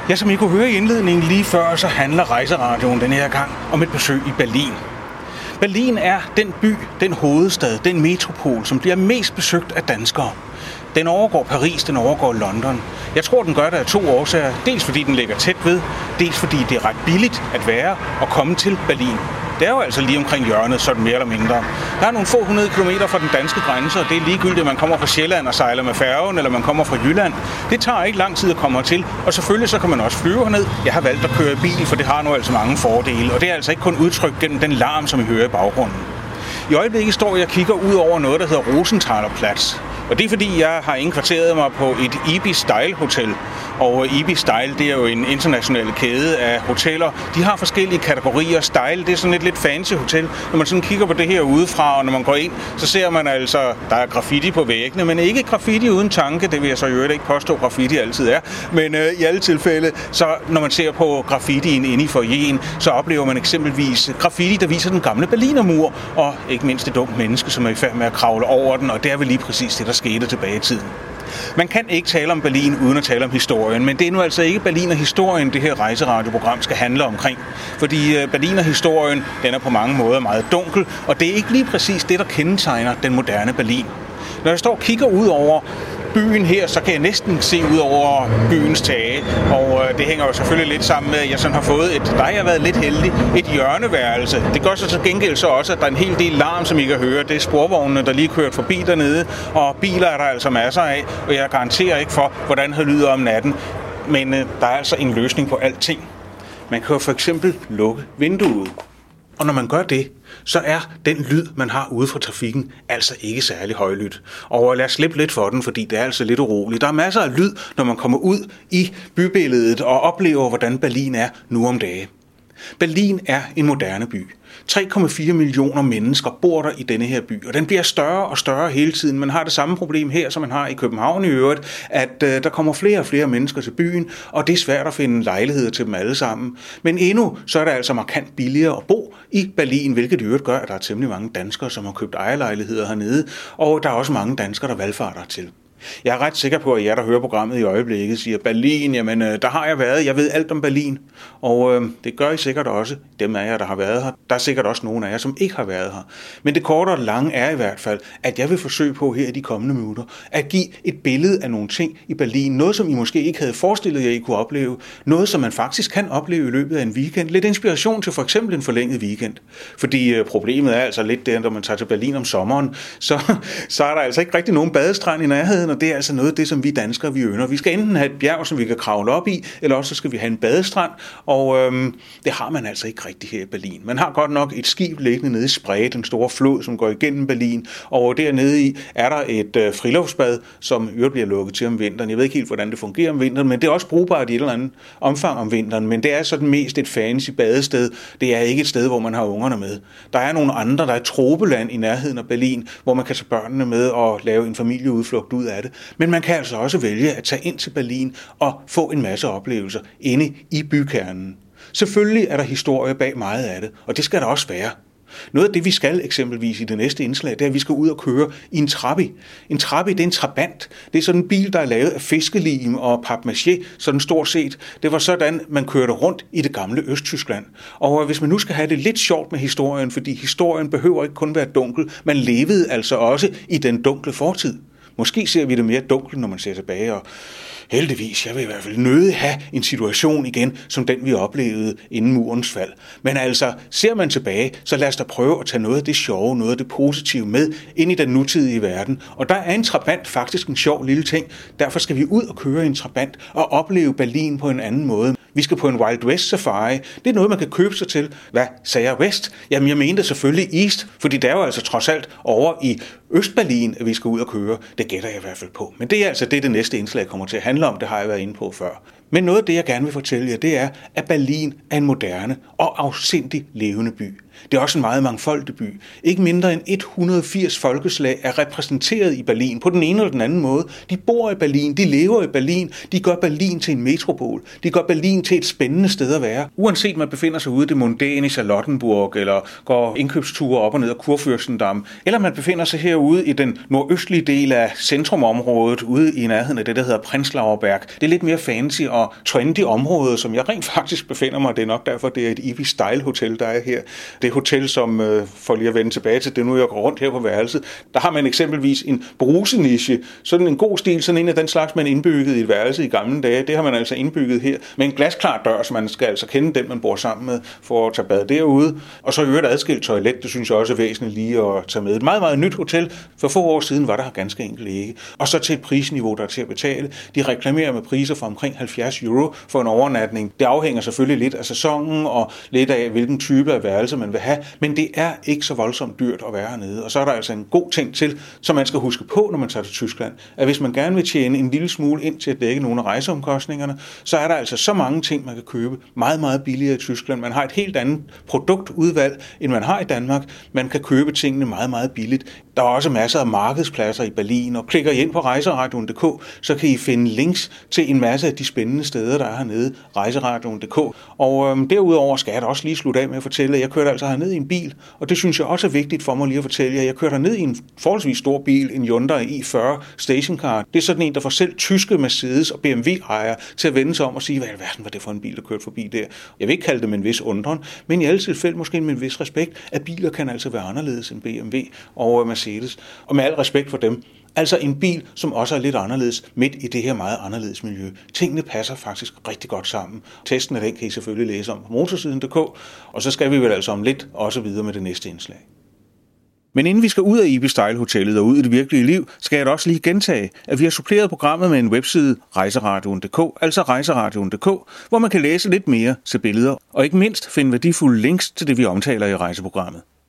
Ja, som I kunne høre i indledningen lige før, så handler Rejseradioen den her gang om et besøg i Berlin. Berlin er den by, den hovedstad, den metropol, som bliver mest besøgt af danskere. Den overgår Paris, den overgår London. Jeg tror, den gør det af 2 årsager. Dels fordi den ligger tæt ved, dels fordi det er ret billigt at være og komme til Berlin. Det er jo altså lige omkring hjørnet, sådan mere eller mindre. Der er nogle få 100 kilometer fra den danske grænse, og det er ligegyldigt, at man kommer fra Sjælland og sejler med færgen, eller man kommer fra Jylland. Det tager ikke lang tid at komme hertil, og selvfølgelig så kan man også flyve herned. Jeg har valgt at køre i bil, for det har nu altså mange fordele, og det er altså ikke kun udtrykt gennem den larm, som I hører i baggrunden. I øjeblikket står jeg og kigger ud over noget, der hedder Rosenthaler Platz. Og det er fordi, jeg har indkvarteret mig på et Ibis Style Hotel. Og Ibis Style, det er jo en international kæde af hoteller. De har forskellige kategorier. Style, det er sådan et lidt fancy hotel. Når man sådan kigger på det her udefra, og når man går ind, så ser man altså, der er graffiti på væggene, men ikke graffiti uden tanke. Det vil jeg så i øvrigt ikke påstå, graffiti altid er. Men i alle tilfælde, så når man ser på graffitien inde i foyeren, så oplever man eksempelvis graffiti, der viser den gamle Berlinermur, og ikke mindst et ungt menneske, som er i færd med at kravle over den, og det er vel lige præcis det, der skete tilbage i tiden. Man kan ikke tale om Berlin uden at tale om historien, men det er nu altså ikke Berliner-historien, det her rejseradioprogram skal handle omkring. Fordi Berliner-historien, den er på mange måder meget dunkel, og det er ikke lige præcis det, der kendetegner den moderne Berlin. Når jeg står og kigger ud over byen her, så kan jeg næsten se ud over byens tage, og det hænger jo selvfølgelig lidt sammen med, at jeg sådan har fået der har jeg været lidt heldig, et hjørneværelse. Det gør så til gengæld så også, at der er en hel del larm, som I kan høre. Det er sporvognene, der lige kørt forbi dernede, og biler er der altså masser af, og jeg garanterer ikke for, hvordan det lyder om natten. Men der er altså en løsning på alting. Man kan jo for eksempel lukke vinduet. Og når man gør det, så er den lyd, man har ude fra trafikken, altså ikke særlig højlydt. Og lad os slippe lidt for den, fordi det er altså lidt uroligt. Der er masser af lyd, når man kommer ud i bybilledet og oplever, hvordan Berlin er nu om dage. Berlin er en moderne by. 3,4 millioner mennesker bor der i denne her by, og den bliver større og større hele tiden. Man har det samme problem her, som man har i København i øvrigt, at der kommer flere og flere mennesker til byen, og det er svært at finde lejligheder til dem alle sammen. Men endnu så er det altså markant billigere at bo i Berlin, hvilket i øvrigt gør, at der er temmelig mange danskere, som har købt ejerlejligheder hernede, og der er også mange danskere, der valfarter til. Jeg er ret sikker på, at jer, der hører programmet i øjeblikket, siger Berlin, jamen der har jeg været, jeg ved alt om Berlin. Og det gør I sikkert også, dem af jer, der har været her. Der er sikkert også nogen af jer, som ikke har været her. Men det korte og lange er i hvert fald, at jeg vil forsøge på her i de kommende minutter, at give et billede af nogle ting i Berlin. Noget, som I måske ikke havde forestillet jer, I kunne opleve. Noget, som man faktisk kan opleve i løbet af en weekend. Lidt inspiration til for eksempel en forlænget weekend. Fordi problemet er altså lidt der, når man tager til Berlin om sommeren, så er der altså ikke rigtig nogen badestrand i nærheden. Og det er altså noget af det, som vi danskere vi ynder. Vi skal enten have et bjerg, som vi kan kravle op i, eller også så skal vi have en badestrand, og det har man altså ikke rigtig her i Berlin. Man har godt nok et skib liggende nede i Spree, den store flod, som går igennem Berlin, og dernede i er der et friluftsbad, som øvrigt bliver lukket til om vinteren. Jeg ved ikke helt, hvordan det fungerer om vinteren, men det er også brugbart i et eller andet omfang om vinteren, men det er sådan mest et fancy badested. Det er ikke et sted, hvor man har ungerne med. Der er nogle andre, der er et tropeland i nærheden af Berlin, hvor man kan tage børnene med og lave en familieudflugt ud af det. Men man kan altså også vælge at tage ind til Berlin og få en masse oplevelser inde i bykernen. Selvfølgelig er der historie bag meget af det, og det skal der også være. Noget af det, vi skal eksempelvis i det næste indslag, det er, at vi skal ud og køre i en trabi. En trabi, det er en trabant. Det er sådan en bil, der er lavet af fiskelim og papmaché, sådan stort set. Det var sådan, man kørte rundt i det gamle Østtyskland. Og hvis man nu skal have det lidt sjovt med historien, fordi historien behøver ikke kun være dunkel, man levede altså også i den dunkle fortid. Måske ser vi det mere dunkelt, når man ser tilbage, og heldigvis, jeg vil i hvert fald nødig have en situation igen, som den vi oplevede inden murens fald. Men altså, ser man tilbage, så lad os da prøve at tage noget af det sjove, noget af det positive med ind i den nutidige verden. Og der er en trabant faktisk en sjov lille ting. Derfor skal vi ud og køre i en trabant og opleve Berlin på en anden måde. Vi skal på en Wild West Safari. Det er noget, man kan købe sig til. Hvad sagde jeg West? Jamen, jeg mente selvfølgelig East, fordi det er jo altså trods alt over i Østberlin, at vi skal ud og køre. Det gætter jeg i hvert fald på. Men det er altså det næste indslag kommer til at handle om. Det har jeg været inde på før. Men noget af det, jeg gerne vil fortælle jer, det er, at Berlin er en moderne og afsindig levende by. Det er også en meget mangfoldig by. Ikke mindre end 180 folkeslag er repræsenteret i Berlin på den ene eller den anden måde. De bor i Berlin, de lever i Berlin, de gør Berlin til en metropol. De gør Berlin til et spændende sted at være. Uanset man befinder sig ude i det mondæne i Charlottenburg, eller går indkøbsture op og ned ad Kurfürstendamm, eller man befinder sig herude i den nordøstlige del af centrumområdet, ude i nærheden af det, der hedder Prenzlauer Berg. Det er lidt mere fancy og trendy område, som jeg rent faktisk befinder mig. Det er nok derfor, det er et Ibis Style Hotel, der er her. Det hotel, som, for lige at vende tilbage til det, nu jeg går rundt her på værelset, der har man eksempelvis en bruseniche, sådan en god stil, sådan en af den slags, man indbygget i et værelse i gamle dage. Det har man altså indbygget her med en glasklar dør, så man skal altså kende den, man bor sammen med, for at tage bad derude. Og så øvrigt adskilt toilet, det synes jeg også er væsentligt lige at tage med. Et meget, meget nyt hotel. For få år siden var der her ganske enkelt ikke. Og så til et prisniveau, der er til at betale. De reklamerer med priser for omkring 70 euro for en overnatning. Det afhænger selvfølgelig lidt af sæsonen og lidt af, hvilken type af værelse man vil have. Men det er ikke så voldsomt dyrt at være hernede. Og så er der altså en god ting til, som man skal huske på, når man tager til Tyskland, at hvis man gerne vil tjene en lille smule ind til at dække nogle af rejseomkostningerne, så er der altså så mange ting, man kan købe meget, meget billigere i Tyskland. Man har et helt andet produktudvalg, end man har i Danmark. Man kan købe tingene meget, meget billigt. Der er også masser af markedspladser i Berlin, og klikker I ind på rejseradioen.dk, så kan I finde links til en masse af de spændende steder, der er hernede, rejseradioen.dk. Og derudover skal jeg da også lige slutte af med at fortælle, at jeg kørte altså herned i en bil, og det synes jeg også er vigtigt for mig lige at fortælle jer. Jeg kørte herned i en forholdsvis stor bil, en Hyundai i40 stationcar. Det er sådan en, der får selv tyske Mercedes og BMW-ejere til at vende sig om og sige, hvad i alverden var det for en bil, der kørte forbi der. Jeg vil ikke kalde det med en vis undren, men i alle tilfælde måske med en vis respekt, at biler kan altså være anderledes end BMW og Mercedes. Og med al respekt for dem, altså en bil, som også er lidt anderledes midt i det her meget anderledes miljø. Tingene passer faktisk rigtig godt sammen. Testen af den kan I selvfølgelig læse om på motorsiden.dk, og så skal vi vel altså om lidt også videre med det næste indslag. Men inden vi skal ud af Ibis Style Hotellet og ud i det virkelige liv, skal jeg da også lige gentage, at vi har suppleret programmet med en webside, rejseradioen.dk, altså rejseradioen.dk, hvor man kan læse lidt mere, se billeder og ikke mindst finde værdifulde links til det, vi omtaler i rejseprogrammet.